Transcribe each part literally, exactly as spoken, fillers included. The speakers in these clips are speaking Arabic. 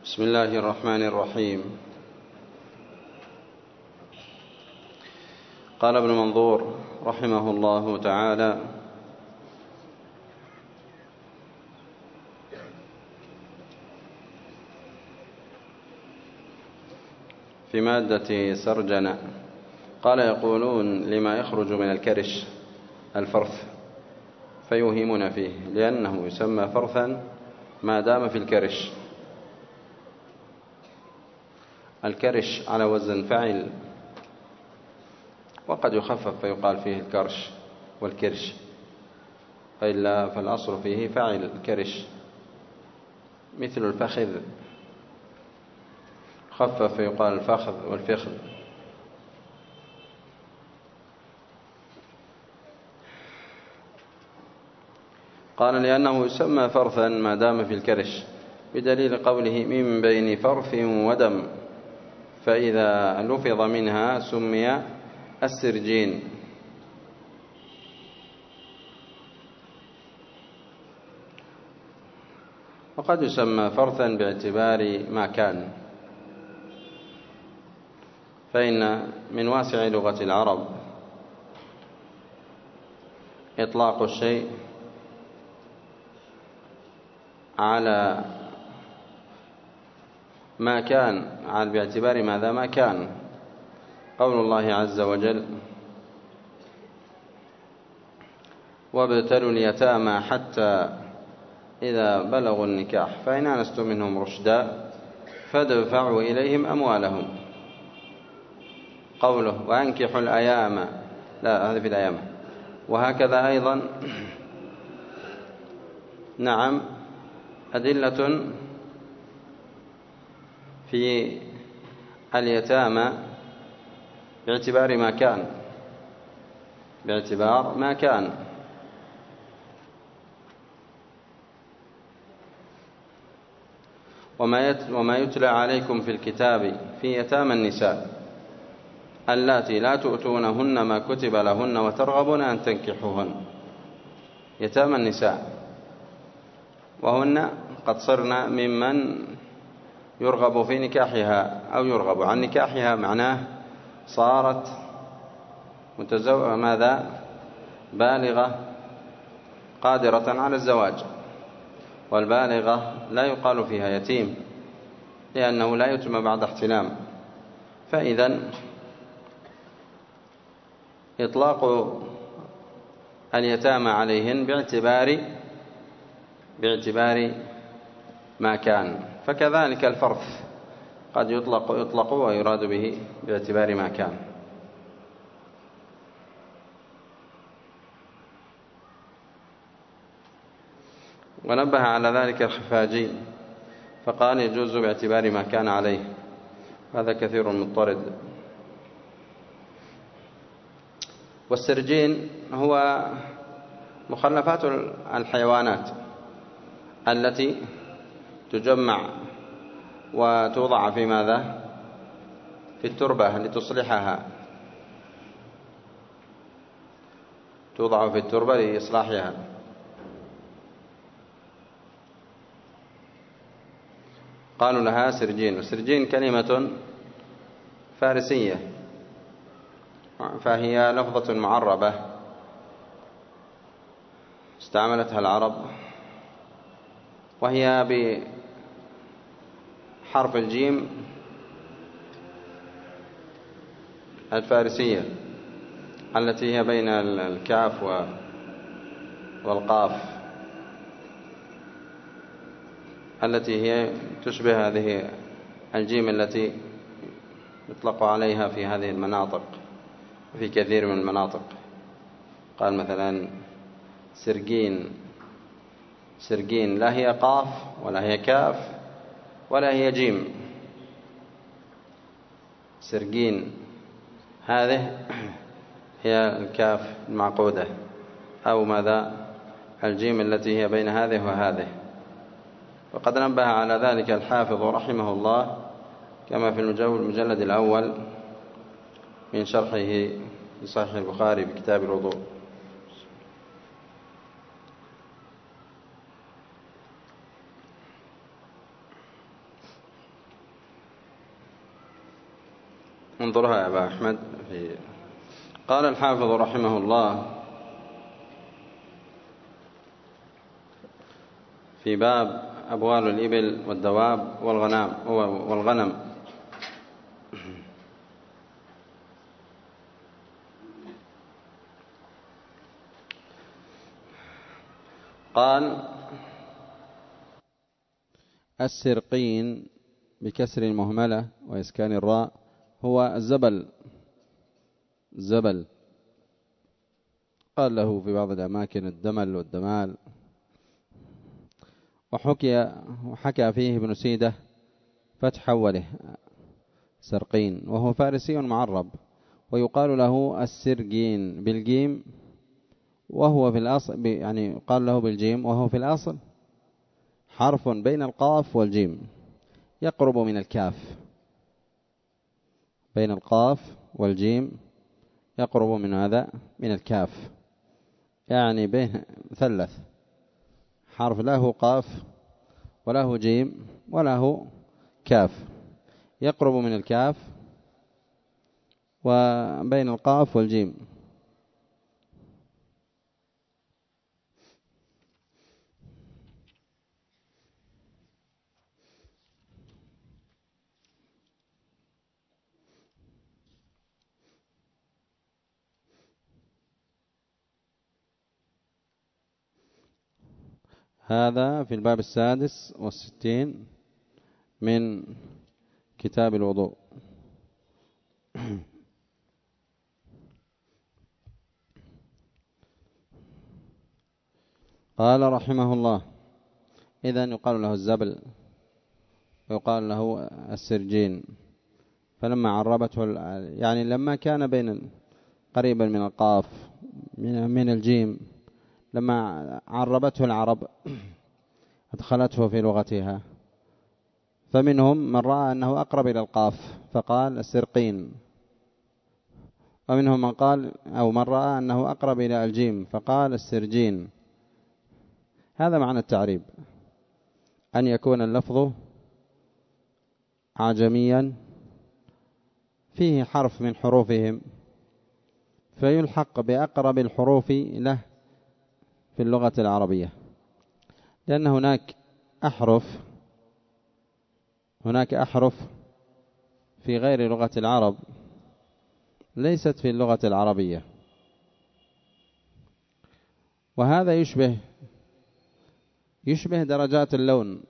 بسم الله الرحمن الرحيم. قال ابن منظور رحمه الله تعالى: في مادة سرجنة، قال: يقولون لما يخرج من الكرش الفرث فيوهمون فيه، لأنه يسمى فرثا ما دام في الكرش. الكرش على وزن فعل، وقد يخفف فيقال فيه الكرش والكرش، فإلا فالأصل فيه فعل الكرش، مثل الفخذ، خفف فيقال الفخذ والفخذ. قال: لأنه يسمى فرثا ما دام في الكرش، بدليل قوله: من بين فرث ودم، فإذا لفظ منها سمي السرجين. وقد يسمى فرثا باعتبار ما كان، فإن من واسع لغة العرب إطلاق الشيء على ما كان، على باعتبار ماذا ما كان. قول الله عز وجل: وابتلوا اليتامى حتى إذا بلغوا النكاح فإن آنستم منهم رشدا فادفعوا إليهم أموالهم. قوله: وأنكحوا الأيام، لا، هذا في الأيام. وهكذا أيضا نعم أدلة في اليتامى باعتبار ما كان، باعتبار ما كان. وما يتلى عليكم في الكتاب في يتامى النساء اللاتي لا تؤتونهن ما كتب لهن وترغبون أن تنكحوهن. يتامى النساء، وهن قد صرن ممن يرغب في نكاحها أو يرغب عن نكاحها، معناه صارت متزوجة ماذا بالغة قادرة على الزواج. والبالغة لا يقال فيها يتيم، لأنه لا يتم بعد احتلام. فإذا إطلاق اليتامى عليهن باعتبار باعتبار ما كان. فكذلك الفرث قد يطلق يطلق ويراد به باعتبار ما كان. ونبه على ذلك الخفاجي فقال: يجوز باعتبار ما كان عليه. هذا كثير مضطرد. والسرجين هو مخلفات الحيوانات التي تجمع وتوضع في ماذا في التربة لتصلحها، توضع في التربة لإصلاحها. قالوا لها سرجين. والسرجين كلمة فارسية، فهي لفظة معربة استعملتها العرب، وهي بحرف الجيم الفارسية التي هي بين الكاف والقاف، التي هي تشبه هذه الجيم التي يطلق عليها في هذه المناطق، في كثير من المناطق. قال مثلا سرجين. سرجين لا هي قاف ولا هي كاف ولا هي جيم. سرجين هذه هي الكاف المعقودة، أو ماذا الجيم التي هي بين هذه وهذه. وقد نبه على ذلك الحافظ رحمه الله كما في المجلد الأول من شرحه لصحيح البخاري بكتاب الوضوء. انظرها يا أبا أحمد. في قال الحافظ رحمه الله في باب أبوال الإبل والدواب والغنم والغنم قال السرقين بكسر المهملة وإسكان الراء هو الزبل، زبل قال له في بعض الأماكن الدمل والدمال. وحكي وحكى فيه ابن سيدة فتح أوله سرقين، وهو فارسي معرب، ويقال له السرقين بالجيم وهو في الأصل يعني قال له بالجيم وهو في الأصل حرف بين القاف والجيم يقرب من الكاف، بين القاف والجيم يقرب من هذا من الكاف، يعني بين مثلث حرف له قاف وله جيم وله كاف، يقرب من الكاف وبين القاف والجيم. هذا في الباب السادس والستين من كتاب الوضوء. قال رحمه الله إذن يقال له الزبل ويقال له السرجين، فلما عربته يعني لما كان بين قريبا من القاف من الجيم، لما عربته العرب أدخلته في لغتها، فمنهم من رأى أنه أقرب إلى القاف فقال السرقين، ومنهم من قال أو من رأى أنه أقرب إلى الجيم فقال السرجين. هذا معنى التعريب، أن يكون اللفظ عجميا فيه حرف من حروفهم فيلحق بأقرب الحروف له في اللغة العربية، لأن هناك أحرف هناك أحرف في غير لغة العرب ليست في اللغة العربية، وهذا يشبه يشبه درجات اللون،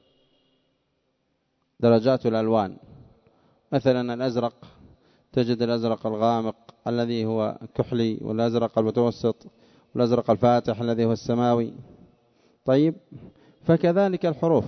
درجات الألوان. مثلا الأزرق تجد الأزرق الغامق الذي هو كحلي، والأزرق المتوسط، والأزرق الفاتح الذي هو السماوي. طيب، فكذلك الحروف،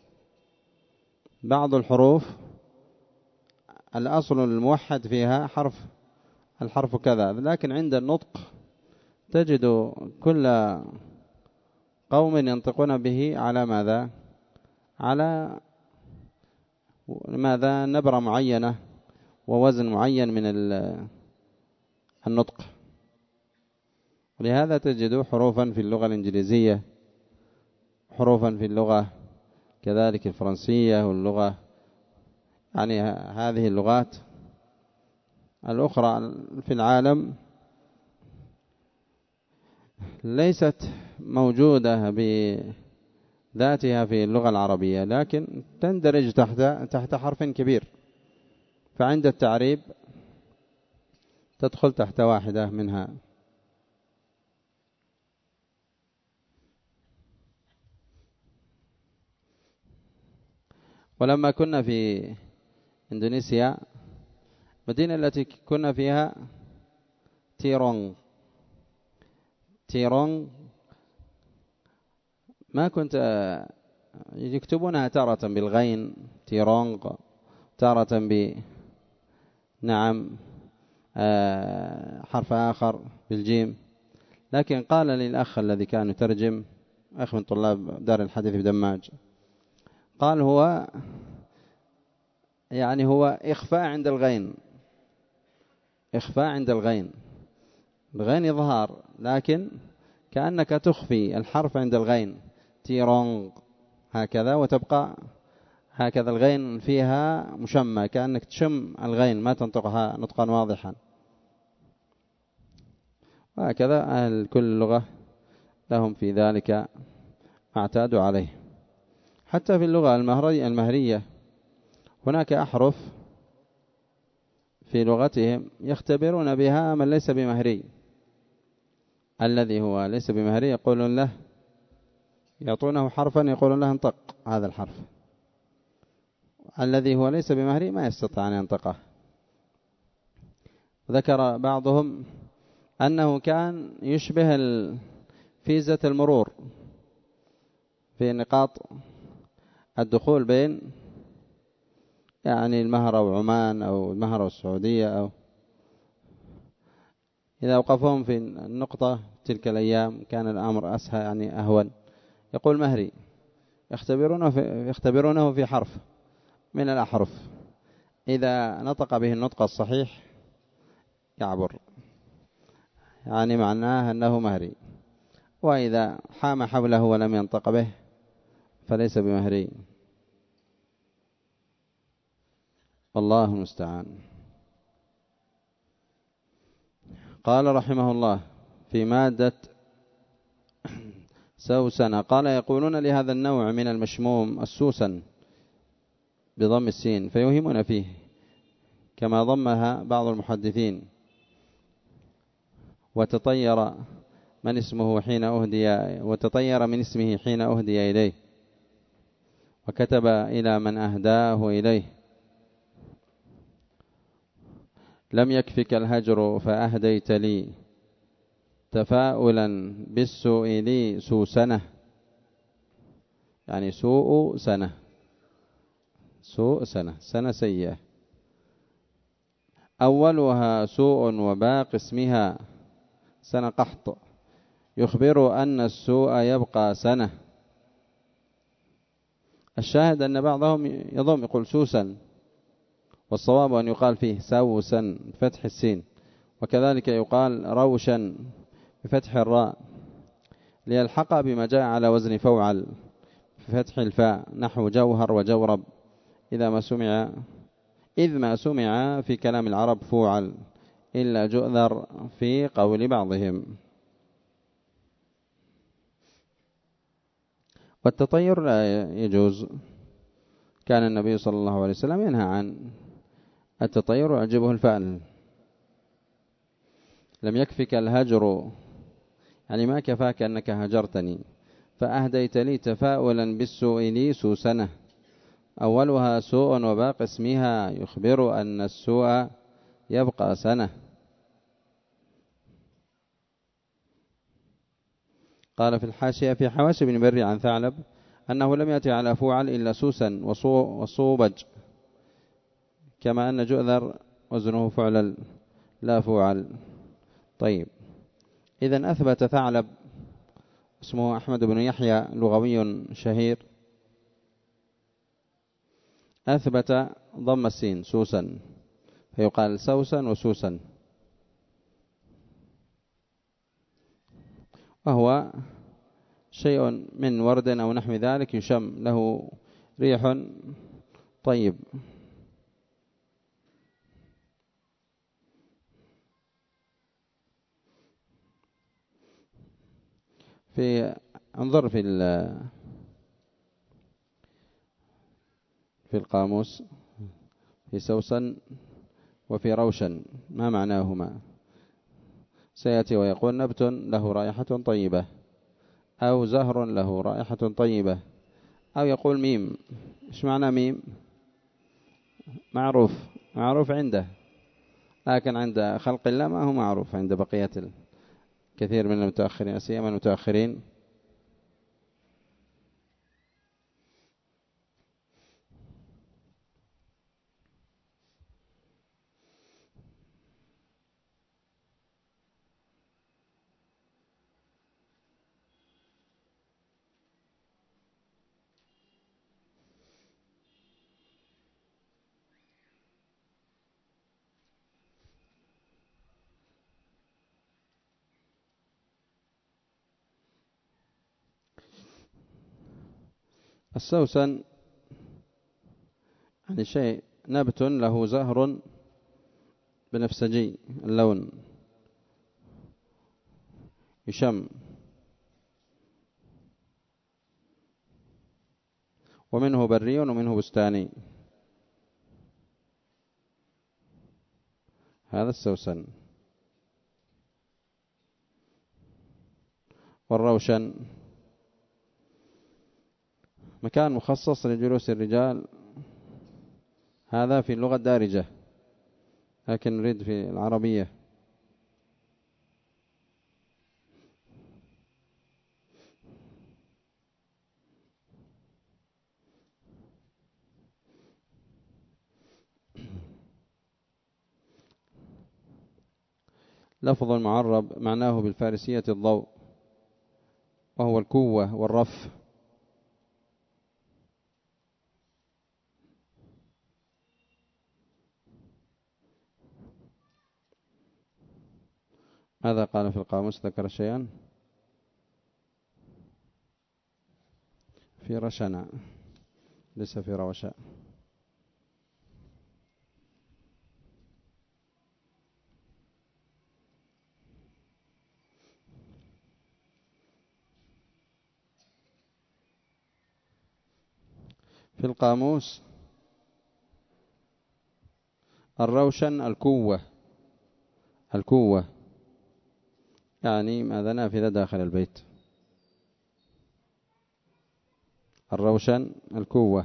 بعض الحروف الأصل الموحد فيها حرف الحرف كذا، لكن عند النطق تجد كل قوم ينطقون به على ماذا؟ على ماذا؟ نبرة معينة ووزن معين من النطق. ولهذا تجد حروفا في اللغة الإنجليزية، حروفا في اللغة كذلك الفرنسية واللغة يعني هذه اللغات الأخرى في العالم ليست موجودة بذاتها في اللغة العربية، لكن تندرج تحت تحت حرف كبير، فعند التعريب تدخل تحت واحدة منها. ولما كنا في إندونيسيا، المدينة التي كنا فيها تيرونغ، تيرونغ ما كنت يكتبونها تارة بالغين تيرونغ، تارة ب نعم حرف آخر بالجيم. لكن قال للأخ الذي كان يترجم، أخ من طلاب دار الحديث بدماج، قال هو يعني هو إخفاء عند الغين، إخفاء عند الغين، الغين إظهار لكن كأنك تخفي الحرف عند الغين، تيرونغ هكذا، وتبقى هكذا الغين فيها مشمة، كأنك تشم الغين ما تنطقها نطقا واضحا. وهكذا أهل كل لغة لهم في ذلك ما اعتادوا عليه. حتى في اللغة المهرية هناك أحرف في لغتهم يختبرون بها من ليس بمهري. الذي هو ليس بمهري يقولون له، يعطونه حرفا يقولون له انطق هذا الحرف. الذي هو ليس بمهري ما يستطيع أن ينطقه. ذكر بعضهم أنه كان يشبه فيزة المرور في نقاط الدخول بين يعني المهرة وعمان أو المهرة والسعودية، أو إذا وقفهم في النقطة تلك الأيام كان الأمر أسهل يعني أهون. يقول مهري، يختبرونه في, يختبرونه في حرف من الأحرف، إذا نطق به النطق الصحيح يعبر، يعني معناه أنه مهري، وإذا حام حوله ولم ينطق به فليس بمهري. الله المستعان. قال رحمه الله في مادة سوسن، قال يقولون لهذا النوع من المشموم السوسن بضم السين، فيوهمون فيه كما ضمها بعض المحدثين. وتطير من اسمه حين أهدي وتطير من اسمه حين أهدي إليه، وكتب إلى من أهداه إليه. لم يكفك الهجر فأهديت لي تفاؤلا بالسوء لي سوسنة، يعني سوء سنة، سوء سنة، سنة سيئة. أولها سوء وباقي اسمها سنة قحط، يخبر أن السوء يبقى سنة. الشاهد أن بعضهم يضم يقول سوسا، والصواب أن يقال فيه سوسا بفتح السين، وكذلك يقال روشا بفتح الراء، ليلحق بما جاء على وزن فوعل بفتح الفاء، نحو جوهر وجورب، إذا ما سمع إذ ما سمع في كلام العرب فوعل إلا جؤذر في قول بعضهم. والتطير لا يجوز، كان النبي صلى الله عليه وسلم ينهى عن التطير ويعجبه الفعل. لم يكفك الهجر، يعني ما كفاك أنك هجرتني، فأهديت لي تفاؤلا بالسوء لي سوسنة. أولها سوء وباقي اسمها يخبر أن السوء يبقى سنة. قال في الحاشية في حواشي بن بري عن ثعلب أنه لم يأتي على فوعل إلا سوسا وصوبج، كما أن جؤذر وزنه فعل لا فوعل. طيب، إذن أثبت ثعلب اسمه أحمد بن يحيى لغوي شهير، أثبت ضم السين سوسا، فيقال سوسا وسوسا، وهو شيء من ورد أو نحو ذلك يشم له ريح طيب. في انظر في في القاموس في سوسن وفي روشن ما معناهما. سيأتي ويقول نبت له رائحة طيبة، أو زهر له رائحة طيبة، أو يقول ميم. إيش معنى ميم؟ معروف، معروف عنده، لكن عند خلق الله ما هو معروف عند بقية كثير من المتأخرين، سيما المتأخرين. السوسن يعني شيء نبت له زهر بنفسجي اللون يشم، ومنه بري ومنه بستاني، هذا السوسن. والروشن مكان مخصص لجلوس الرجال، هذا في اللغة الدارجة، لكن نريد في العربية. لفظ معرب معناه بالفارسية الضوء، وهو القوة والرف. ماذا قال في القاموس؟ ذكر شيئا في رشنا، ليس في روشا. في القاموس الروشن القوة، القوة يعني ماذا؟ نافذة داخل البيت. الروشن القوة،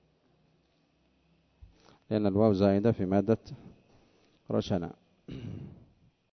لأن الواو زائدة في مادة رشنا.